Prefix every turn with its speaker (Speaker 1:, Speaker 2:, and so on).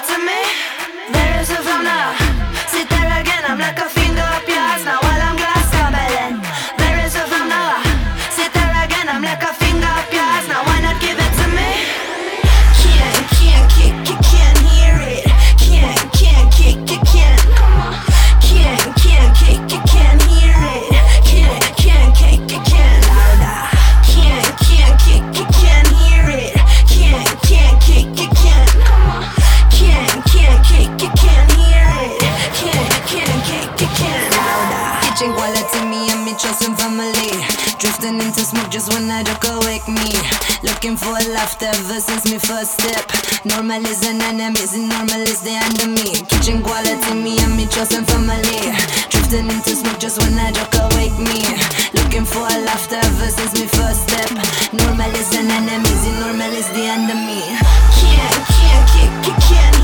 Speaker 1: to me. There is a from now. Sit there again, I'm like a finger up your ass now while I'm glass stumbling. There is a from now. Sit there again, I'm like a finger up your ass now. Why not give it to me? Can't kick, you can't hear it. Can't kick, you can't. Can't kick, you can't hear it. Can't kick, you can't. Louder. Can't kick, you can't hear it. Can't kick, you can't. Can't kick, you can't hear it. Can't kick, you can't. Louder.
Speaker 2: Kitchen quality, me and me chosen family. Drifting into smoke just when I joke awake me. Looking for laughter ever since me first step. Normal is an enemy, normal is the enemy. Kitchen quality, me and me chosen family. Drifting into smoke just when I joke awake me. Looking for laughter ever since me first step. Normal is an enemy, normal is the enemy.
Speaker 1: Can't kick, you can't